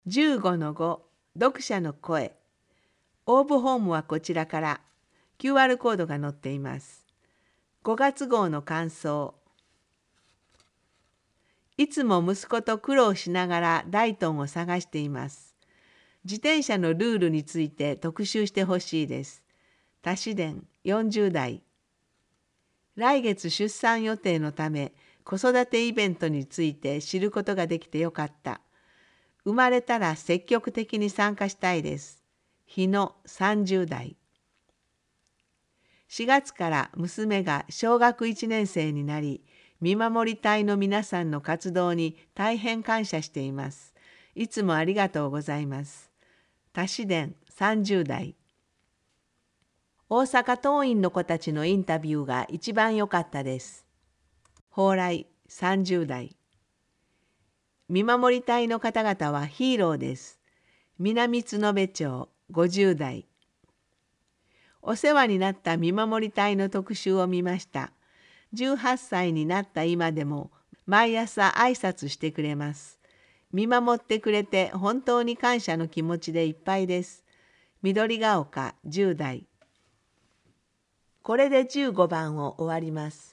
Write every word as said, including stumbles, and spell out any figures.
じゅうごのご読者の声。応募フォームはこちらから キューアール コードが載っています。ごがつ号の感想。いつも息子と苦労しながらダイトンを探しています。自転車のルールについて特集してほしいです。多子伝よんじゅう代。来月出産予定のため子育てイベントについて知ることができてよかった。生まれたら積極的に参加したいです。日のさんじゅう代。しがつから娘が小学いちねん生になり、見守り隊の皆さんの活動に大変感謝しています。いつもありがとうございます。多子伝さんじゅう代。大阪桐蔭の子たちのインタビューが一番良かったです。蓬莱さんじゅう代。見守り隊の方々はヒーローです。南津部町ごじゅう代。お世話になった見守り隊の特集を見ました。じゅうはっさいになった今でも毎朝挨拶してくれます。見守ってくれて本当に感謝の気持ちでいっぱいです。緑が丘じゅう代。これでじゅうごばんを終わります。